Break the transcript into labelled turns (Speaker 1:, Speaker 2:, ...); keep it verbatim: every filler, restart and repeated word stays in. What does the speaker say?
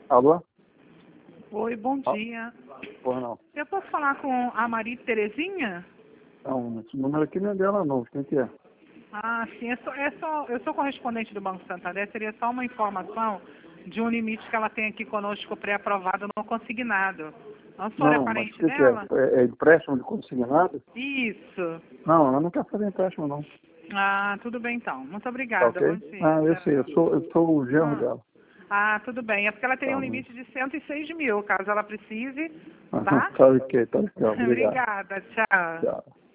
Speaker 1: Alô?
Speaker 2: Oi, bom
Speaker 1: Ah,
Speaker 2: dia.
Speaker 1: Porra, não.
Speaker 2: Eu posso falar com a Maria Terezinha?
Speaker 1: Não, esse número aqui não é dela, não. Quem que é?
Speaker 2: Ah, sim, é só, é só, eu sou correspondente do Banco Santander, seria só uma informação de um limite que ela tem aqui conosco pré-aprovado no consignado. A senhora é
Speaker 1: Não, mas o
Speaker 2: parente
Speaker 1: que que é?
Speaker 2: dela?
Speaker 1: É, é empréstimo de consignado?
Speaker 2: Isso.
Speaker 1: Não, ela não quer fazer empréstimo, não.
Speaker 2: Ah, tudo bem então. Muito
Speaker 1: Tá
Speaker 2: obrigada, bom
Speaker 1: ok?
Speaker 2: dia.
Speaker 1: Ah, eu sei, eu
Speaker 2: Tchau.
Speaker 1: sou, eu sou o genro
Speaker 2: Ah,
Speaker 1: dela.
Speaker 2: ah, tudo bem. É porque ela teria
Speaker 1: Tá
Speaker 2: um
Speaker 1: bom.
Speaker 2: limite de cento e seis mil, caso ela precise,
Speaker 1: Aham,
Speaker 2: tá?
Speaker 1: tá ok, tá legal. Obrigado.
Speaker 2: Obrigada, tchau.
Speaker 1: Tchau.